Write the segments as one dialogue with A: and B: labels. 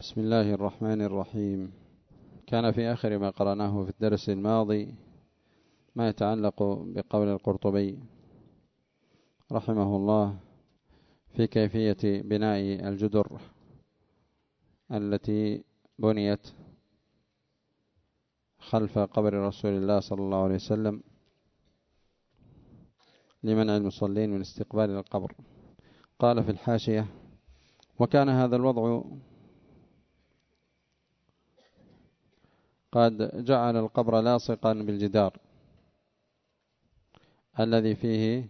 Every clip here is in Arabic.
A: بسم الله الرحمن الرحيم. كان في آخر ما قرأناه في الدرس الماضي ما يتعلق بقول القرطبي رحمه الله في كيفية بناء الجدر التي بنيت خلف قبر رسول الله صلى الله عليه وسلم لمنع المصلين من استقبال القبر. قال في الحاشية: وكان هذا الوضع قد جعل القبر لاصقا بالجدار الذي فيه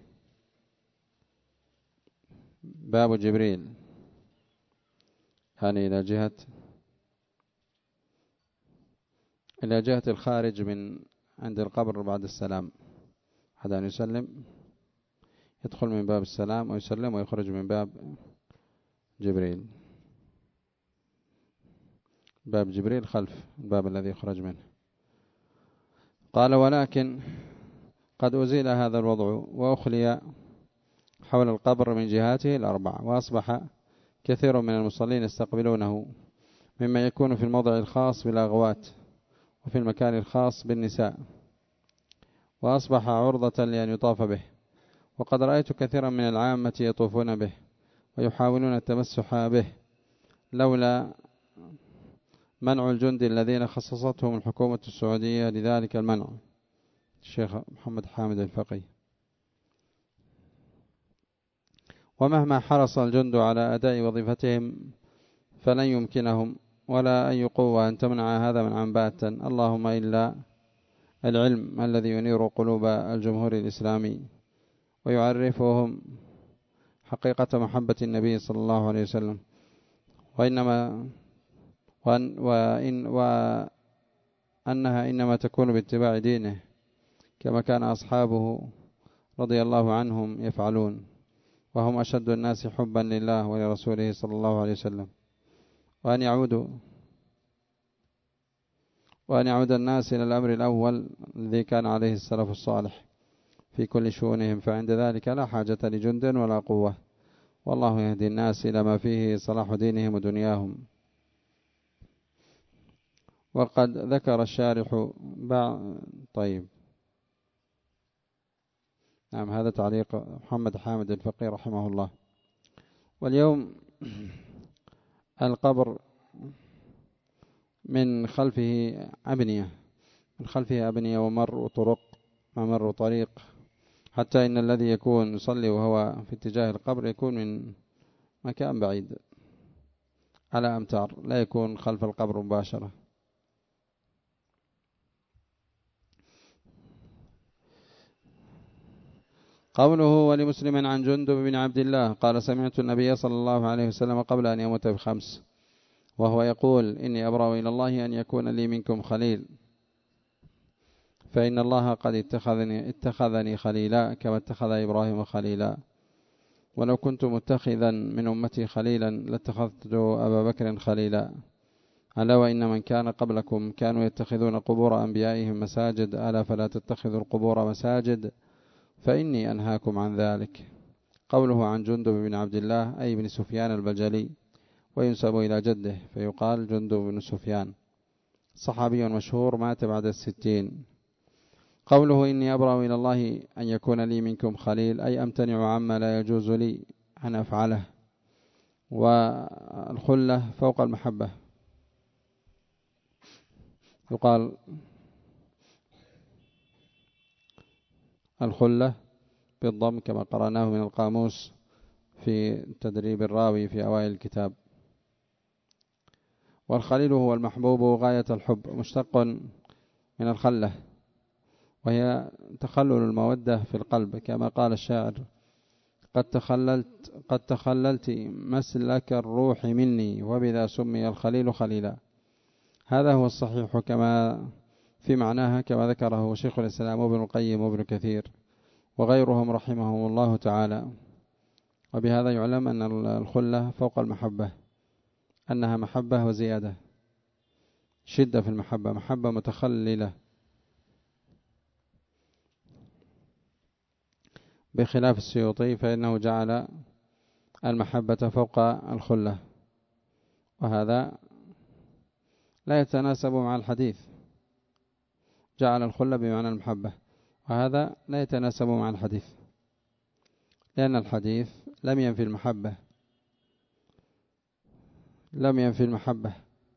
A: باب جبريل، يعني إلى جهة الخارج من عند القبر بعد السلام. حتى أن يسلم يدخل من باب السلام ويسلم ويخرج من باب جبريل. باب جبريل خلف الباب الذي يخرج منه. قال: ولكن قد أزيل هذا الوضع وأخلي حول القبر من جهاته الأربع، وأصبح كثير من المصلين يستقبلونه، مما يكون في الموضع الخاص بالأغوات وفي المكان الخاص بالنساء، وأصبح عرضة لأن يطاف به. وقد رأيت كثيرا من العامة يطوفون به ويحاولون التمسح به، لولا منع الجند الذين خصصتهم الحكومة السعودية لذلك المنع، الشيخ محمد حامد الفقي. ومهما حرص الجند على أداء وظيفتهم فلن يمكنهم ولا أي قوة أن تمنع هذا من باتا، اللهم إلا العلم الذي ينير قلوب الجمهور الإسلامي ويعرفهم حقيقة محبة النبي صلى الله عليه وسلم، وأنها إنما تكون باتباع دينه كما كان أصحابه رضي الله عنهم يفعلون، وهم أشد الناس حبا لله ولرسوله صلى الله عليه وسلم. وأن يعود الناس إلى الأمر الأول الذي كان عليه السلف الصالح في كل شؤونهم، فعند ذلك لا حاجة لجند ولا قوة، والله يهدي الناس إلى ما فيه صلاح دينهم ودنياهم. وقد ذكر الشارح طيب، نعم، هذا تعليق محمد حامد الفقي رحمه الله. واليوم القبر من خلفه أبنية وممر طريق، حتى إن الذي يكون يصلي وهو في اتجاه القبر يكون من مكان بعيد على أمتار، لا يكون خلف القبر مباشرة. قوله: ولمسلم عن جندب بن عبد الله قال: سمعت النبي صلى الله عليه وسلم قبل أن يموت ب5 وهو يقول: إني أبرأ إلى الله أن يكون لي منكم خليل، فإن الله قد اتخذني خليلا كما اتخذ إبراهيم خليلا، ولو كنت متخذا من أمتي خليلا لاتخذت أبا بكر خليلا. ألا وإن من كان قبلكم كانوا يتخذون قبور أنبيائهم مساجد، ألا فلا تتخذوا القبور مساجد، فإني أنهاكم عن ذلك. قوله عن جندب بن عبد الله أي بن سفيان البجلي، وينسب إلى جده فيقال جندب بن سفيان، صحابي مشهور مات بعد 60. قوله: إني أبرأ إلى الله أن يكون لي منكم خليل أي أمتنع عما لا يجوز لي أن أفعله. والخلة فوق المحبة، يقال الخلة بالضم كما قرأناه من القاموس في تدريب الراوي في أوائل الكتاب. والخليل هو المحبوب غاية الحب، مشتق من الخلة، وهي تخلل المودة في القلب، كما قال الشاعر: قد تخللت مسلك الروح مني، وبذا سمي الخليل خليلا. هذا هو الصحيح كما في معناها، كما ذكره شيخ الإسلام ابن القيم وابن كثير وغيرهم رحمهم الله تعالى. وبهذا يعلم أن الخلة فوق المحبة، أنها محبة وزيادة، شدة في المحبة، محبة متخللة، بخلاف السيوطي فإنه جعل المحبة فوق الخلة، وهذا لا يتناسب مع الحديث، جعل الخلة بمعنى المحبة، وهذا لا يتناسب مع الحديث، لأن الحديث لم ينفي المحبة، لم ينفي المحبة.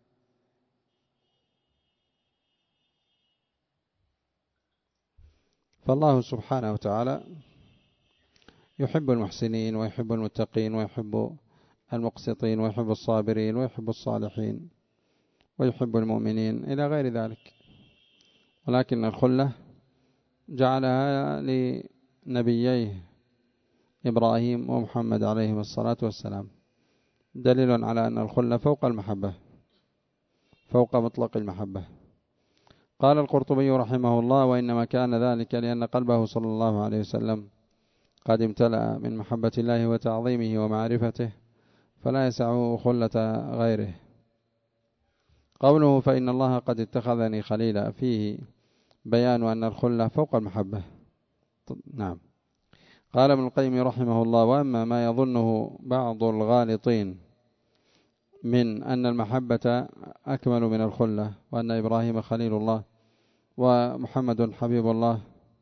A: فالله سبحانه وتعالى يحب المحسنين ويحب المتقين ويحب المقسطين ويحب الصابرين ويحب الصالحين ويحب المؤمنين إلى غير ذلك، ولكن الخلة جعلها لنبييه إبراهيم ومحمد عليهم الصلاة والسلام، دليل على أن الخلة فوق المحبة، فوق مطلق المحبة. قال القرطبي رحمه الله: وإنما كان ذلك لأن قلبه صلى الله عليه وسلم قد امتلأ من محبة الله وتعظيمه ومعرفته، فلا يسعه خلة غيره. قوله فإن الله قد اتخذني خليلا فيه بيان أن الخلة فوق المحبة. نعم. قال ابن القيم رحمه الله: وأما ما يظنه بعض الغالطين من أن المحبة أكمل من الخلة، وأن إبراهيم خليل الله ومحمد حبيب الله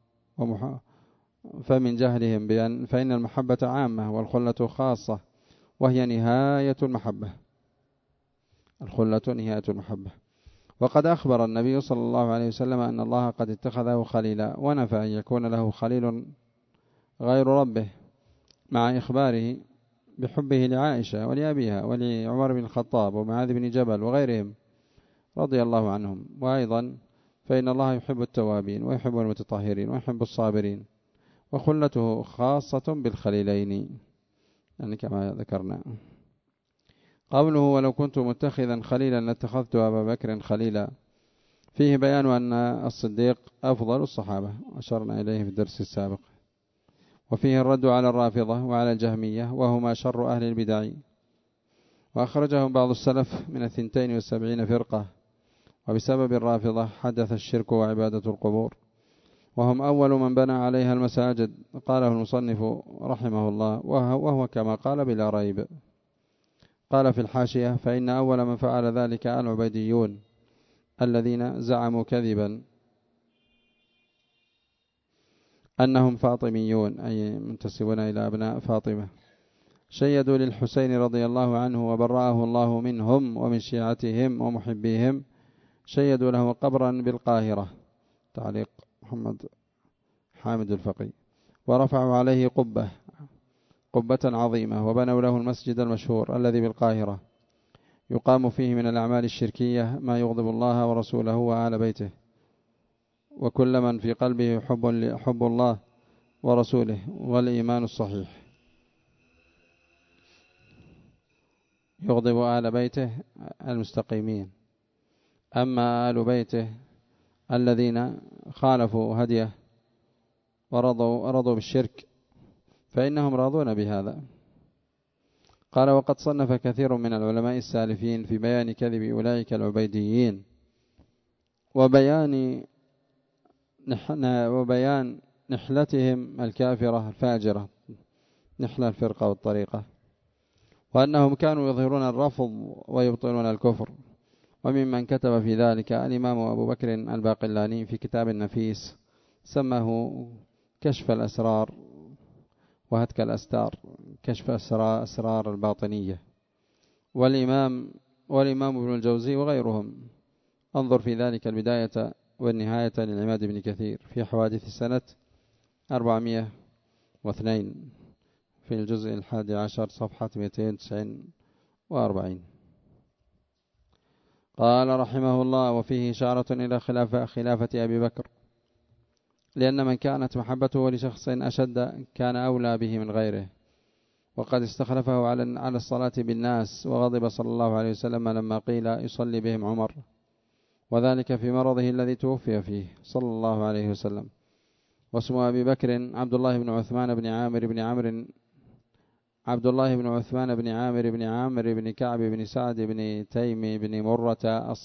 A: فمن جهلهم فإن المحبة عامة والخلة خاصة، وهي نهاية المحبة. الخلة نهاية المحبة. وقد أخبر النبي صلى الله عليه وسلم أن الله قد اتخذه خليلا، ونفى أن يكون له خليل غير ربه، مع إخباره بحبه لعائشة ولأبيها ولعمر بن الخطاب ومعاذ بن جبل وغيرهم رضي الله عنهم. وأيضا فإن الله يحب التوابين ويحب المتطهرين ويحب الصابرين، وخلته خاصة بالخليلين، يعني كما ذكرنا. قوله ولو كنت متخذا خليلا لاتخذت أبا بكر خليلا، فيه بيان أن الصديق أفضل الصحابة، أشرنا إليه في الدرس السابق. وفيه الرد على الرافضة وعلى الجهمية، وهما شر أهل البدع، وأخرجهم بعض السلف من 72 فرقة، وبسبب الرافضة حدث الشرك وعبادة القبور، وهم أول من بنى عليها المساجد. قاله المصنف رحمه الله وهو كما قال بلا ريب. قال في الحاشية: فإن أول من فعل ذلك العبيديون الذين زعموا كذبا أنهم فاطميون، أي منتسبون إلى أبناء فاطمة، شيدوا للحسين رضي الله عنه وبرأه الله منهم ومن شيعتهم ومحبيهم، شيدوا له قبرا بالقاهرة، تعليق محمد حامد الفقي، ورفعوا عليه قبة عظيمة، وبنوا له المسجد المشهور الذي بالقاهرة، يقام فيه من الأعمال الشركية ما يغضب الله ورسوله وآل بيته، وكل من في قلبه حب الله ورسوله والإيمان الصحيح، يغضب آل بيته المستقيمين. أما آل بيته الذين خالفوا هديه ورضوا بالشرك فإنهم راضون بهذا. قال: وقد صنف كثير من العلماء السالفين في بيان كذب أولئك العبيديين وبيان نحلتهم الكافرة الفاجرة، نحلة الفرقة والطريقة، وأنهم كانوا يظهرون الرفض ويبطلون الكفر. وممن كتب في ذلك الإمام أبو بكر الباقلاني في كتاب النفيس سماه كشف الأسرار وهتك الأستار، كشف أسرار الباطنية، والإمام ابن الجوزي وغيرهم. انظر في ذلك البداية والنهاية للعماد بن كثير في حوادث سنة 402 في الجزء 11 صفحة 249. قال رحمه الله: وفيه إشارة إلى خلافة أبي بكر، لأن من كانت محبته لشخص أشد كان أولى به من غيره، وقد استخلفه على الصلاة بالناس، وغضب صلى الله عليه وسلم لما قيل يصلي بهم عمر، وذلك في مرضه الذي توفي فيه صلى الله عليه وسلم. واسم أبي بكر عبد الله بن عثمان بن عامر بن عامر بن كعب بن سعد بن تيم بن مرة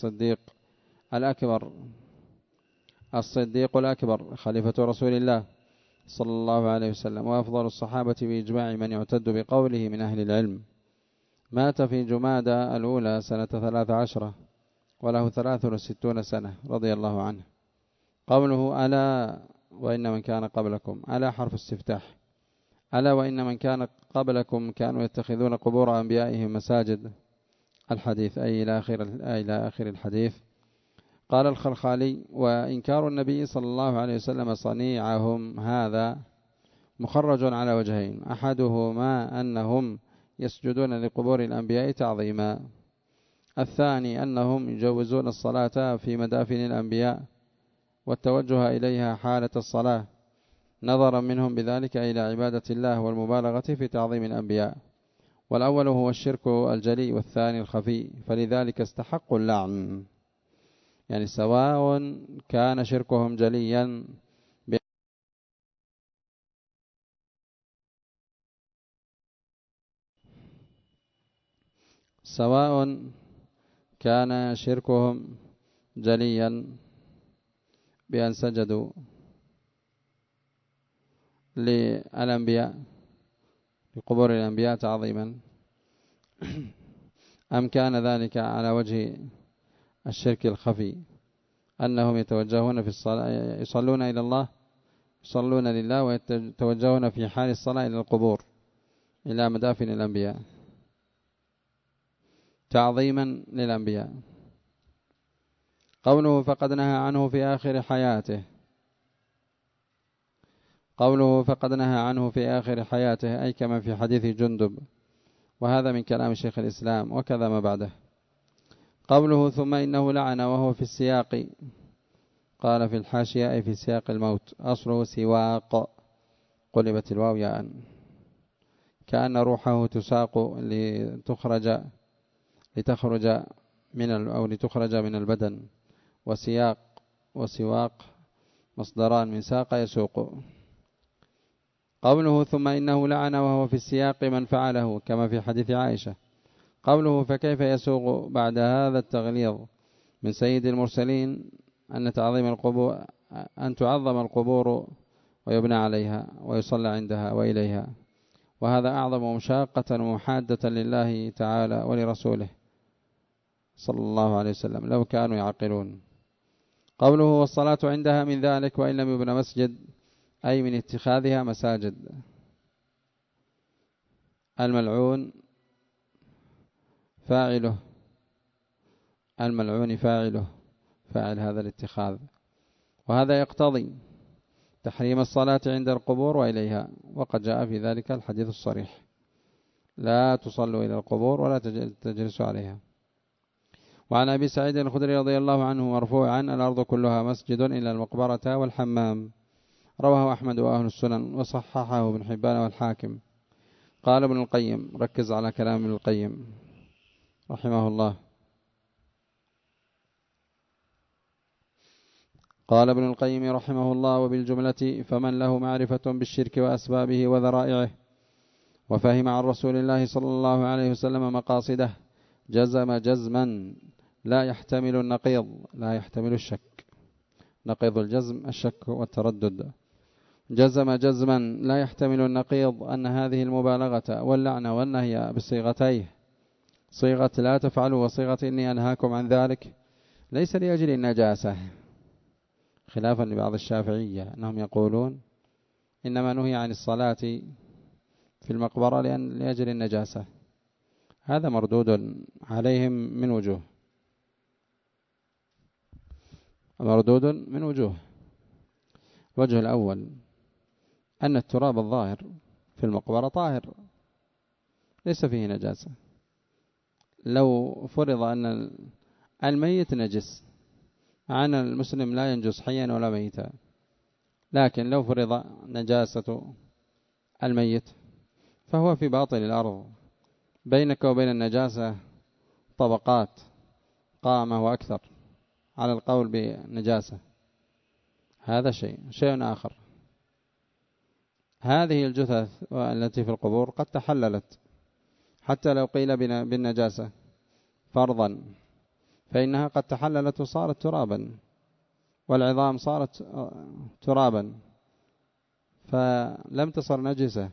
A: الصديق الأكبر خليفة رسول الله صلى الله عليه وسلم، وأفضل الصحابة بإجماع من يعتد بقوله من أهل العلم. مات في جمادى الأولى سنة 13 وله 63 سنة رضي الله عنه. قوله ألا وإن من كان قبلكم، ألا حرف استفتاح، ألا وإن من كان قبلكم كانوا يتخذون قبور أنبيائهم مساجد، الحديث أي إلى آخر الحديث. قال الخلخالي: وإنكار النبي صلى الله عليه وسلم صنيعهم هذا مخرج على وجهين، أحدهما أنهم يسجدون لقبور الأنبياء تعظيما، الثاني أنهم يجوزون الصلاة في مدافن الأنبياء والتوجه إليها حالة الصلاة، نظرا منهم بذلك إلى عبادة الله والمبالغة في تعظيم الأنبياء، والأول هو الشرك الجلي والثاني الخفي، فلذلك استحقوا اللعن. يعني سواء كان شركهم جليا سواء كان شركهم جليا بأن سجدوا للأنبياء لقبور الأنبياء تعظيما، أم كان ذلك على وجه الشرك الخفي، أنهم يتوجهون في الصلاة، يصلون إلى الله، يصلون لله ويتوجهون في حال الصلاة إلى القبور، إلى مدافن الأنبياء تعظيما للأنبياء. قوله فقد نهى عنه في آخر حياته، قوله فقد نهى عنه في آخر حياته أي كما في حديث جندب، وهذا من كلام شيخ الإسلام وكذا ما بعده. قوله ثم إنه لعن وهو في السياق، قال في الحاشية أي في سياق الموت، أصله سواق، قلبت الواو ياء، كأن روحه تساق لتخرج من البدن، وسياق وسواق مصدران من ساق يسوق. قوله ثم إنه لعن وهو في السياق من فعله كما في حديث عائشة. قوله فكيف يسوق بعد هذا التغليظ من سيد المرسلين أن تعظم القبور ويبنى عليها ويصلى عندها وإليها، وهذا أعظم مشاقة ومحادة لله تعالى ولرسوله صلى الله عليه وسلم لو كانوا يعقلون. قوله والصلاة عندها من ذلك وإن لم يبنى مسجد، أي من اتخاذها مساجد. الملعون فاعله، الملعون فاعل هذا الاتخاذ، وهذا يقتضي تحريم الصلاة عند القبور وإليها، وقد جاء في ذلك الحديث الصريح: لا تصلوا إلى القبور ولا تجلسوا عليها. وعن أبي سعيد الخدري رضي الله عنه مرفوعا: الأرض كلها مسجد إلا المقبرة والحمام، رواه أحمد وأهل السنن وصححه ابن حبان والحاكم. قال ابن القيم، ركز على كلام ابن القيم رحمه الله، قال ابن القيم رحمه الله: وبالجملة فمن له معرفة بالشرك وأسبابه وذرائعه وفهم عن رسول الله صلى الله عليه وسلم مقاصده جزم جزما لا يحتمل النقيض، لا يحتمل الشك، نقيض الجزم الشك والتردد، جزم جزما لا يحتمل النقيض أن هذه المبالغة واللعن والنهي بصيغتيه، صيغة لا تفعلوا وصيغة إني أنهاكم عن ذلك، ليس لأجل النجاسة، خلافا لبعض الشافعية أنهم يقولون إنما نهي عن الصلاة في المقبرة لأجل النجاسة. هذا مردود عليهم من وجوه، مردود من وجوه. الوجه الأول أن التراب الظاهر في المقبرة طاهر ليس فيه نجاسة. لو فرض أن الميت نجس، عن المسلم لا ينجس حيا ولا ميتا، لكن لو فرض نجاسة الميت فهو في باطن الأرض، بينك وبين النجاسة طبقات قامة وأكثر على القول بالنجاسة، هذا شيء آخر. هذه الجثث التي في القبور قد تحللت، حتى لو قيل بالنجاسة فرضا فإنها قد تحللت وصارت ترابا، والعظام صارت ترابا، فلم تصر نجسة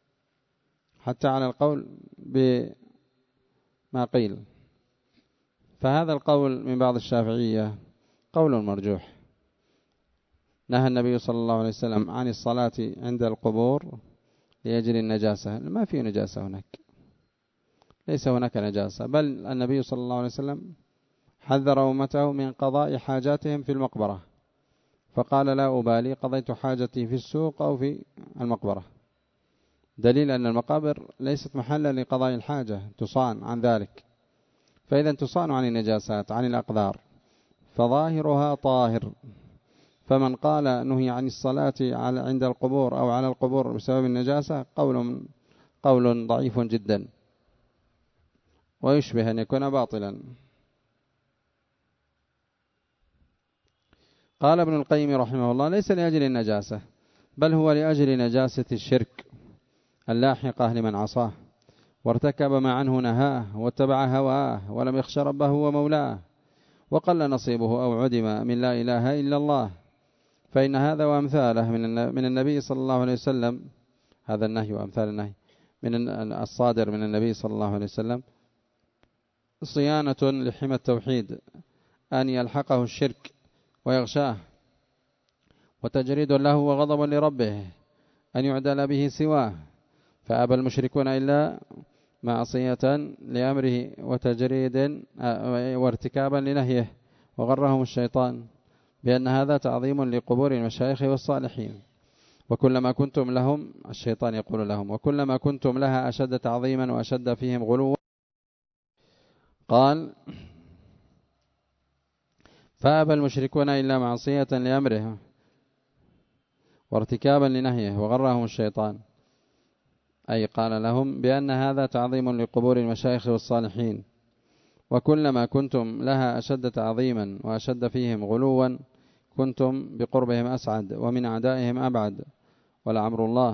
A: حتى على القول بما قيل. فهذا القول من بعض الشافعية قول مرجوح. نهى النبي صلى الله عليه وسلم عن الصلاة عند القبور لأجل النجاسة. ما في نجاسة هناك، ليس هناك نجاسة، بل النبي صلى الله عليه وسلم حذر أمته من قضاء حاجاتهم في المقبرة، فقال لا أبالي قضيت حاجتي في السوق أو في المقبرة، دليل أن المقابر ليست محلا لقضاء الحاجة، تصان عن ذلك. فإذا تصان عن النجاسات عن الأقدار فظاهرها طاهر. فمن قال نهي عن الصلاة عند القبور أو على القبور بسبب النجاسة قول ضعيف جدا، ويشبه أن يكون باطلا. قال ابن القيم رحمه الله ليس لأجل النجاسة، بل هو لأجل نجاسة الشرك اللاحقة لمن عصاه وارتكب ما عنه نهاه واتبع هواه ولم يخش ربه ومولاه وقل نصيبه أو عدم من لا إله إلا الله. فإن هذا وأمثاله من النبي صلى الله عليه وسلم، هذا النهي وأمثال النهي من الصادر من النبي صلى الله عليه وسلم صيانة لحمى التوحيد أن يلحقه الشرك ويغشاه، وتجريد له وغضب لربه أن يعدل به سواه. فأبى المشركون إلا معصية لأمره وتجريد وارتكابا لنهيه، وغرهم الشيطان بأن هذا تعظيم لقبور المشايخ والصالحين، وكلما كنتم لهم، الشيطان يقول لهم، وكلما كنتم لها أشد تعظيما وأشد فيهم غلوا. قال فأبى المشركون إلا معصية لأمره وارتكابا لنهيه وغرهم الشيطان، أي قال لهم بأن هذا تعظيم لقبور المشايخ والصالحين، وكلما كنتم لها أشد تعظيما وأشد فيهم غلوا كنتم بقربهم أسعد ومن أعدائهم أبعد، ولعمر الله.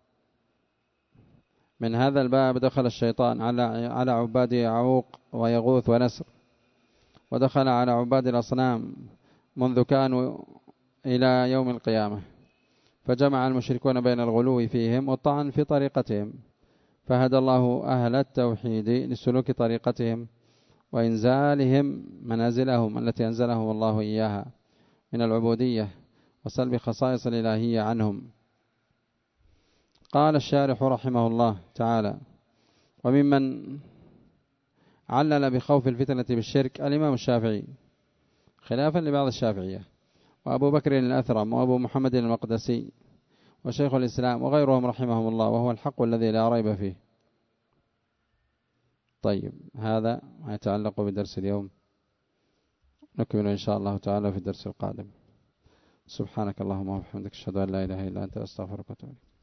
A: من هذا الباب دخل الشيطان على عباد يعوق ويغوث ونسر، ودخل على عباد الأصنام منذ كانوا إلى يوم القيامة، فجمع المشركون بين الغلو فيهم والطعن في طريقتهم، فهدى الله أهل التوحيد لسلوك طريقتهم وإنزالهم منازلهم التي أنزلهم الله إياها من العبودية وسلب خصائص الإلهية عنهم. قال الشارح رحمه الله تعالى: وممن علل بخوف الفتنة بالشرك الإمام الشافعي خلافا لبعض الشافعية، وأبو بكر الأثرم، وأبو محمد المقدسي، وشيخ الإسلام، وغيرهم رحمهم الله، وهو الحق الذي لا ريب فيه. طيب، هذا ما يتعلق بدرس اليوم، نكمل إن شاء الله تعالى في الدرس القادم. سبحانك اللهم وبحمدك، أشهد أن لا إله إلا أنت، أستغفرك وأتوب إليك.